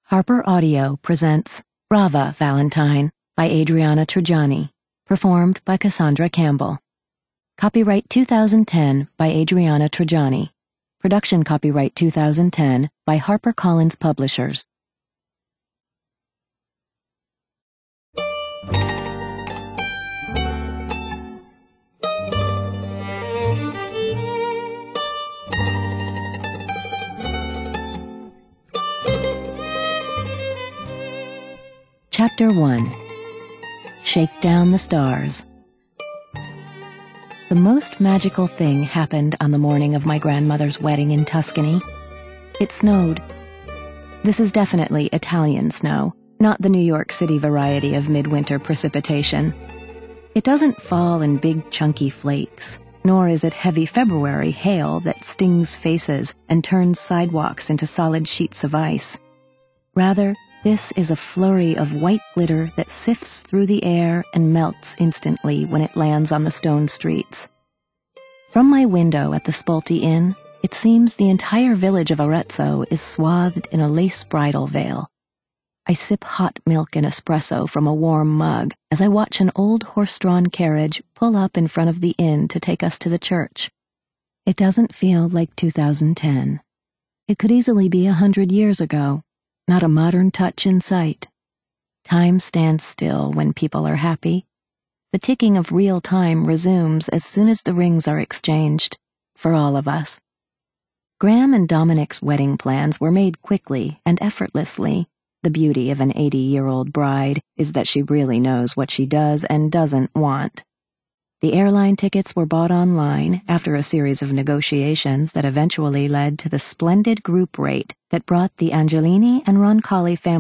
Harper Audio presents Brava Valentine by Adriana Trigiani, performed by Cassandra Campbell. Copyright 2010 by Adriana Trigiani. Production copyright 2010 by HarperCollins Publishers. Chapter 1. Shake Down the Stars. The most magical thing happened on the morning of my grandmother's wedding in Tuscany. It snowed. This is definitely Italian snow, not the New York City variety of midwinter precipitation. It doesn't fall in big chunky flakes, nor is it heavy February hail that stings faces and turns sidewalks into solid sheets of ice. Rather, this is a flurry of white glitter that sifts through the air and melts instantly when it lands on the stone streets. From my window at the Spolti Inn, it seems the entire village of Arezzo is swathed in a lace bridal veil. I sip hot milk and espresso from a warm mug as I watch an old horse-drawn carriage pull up in front of the inn to take us to the church. It doesn't feel like 2010. It could easily be 100 years ago. Not a modern touch in sight. Time stands still when people are happy. The ticking of real time resumes as soon as the rings are exchanged, for all of us. Graham and Dominic's wedding plans were made quickly and effortlessly. The beauty of an 80-year-old bride is that she really knows what she does and doesn't want. The airline tickets were bought online after a series of negotiations that eventually led to the splendid group rate that brought the Angelini and Roncalli family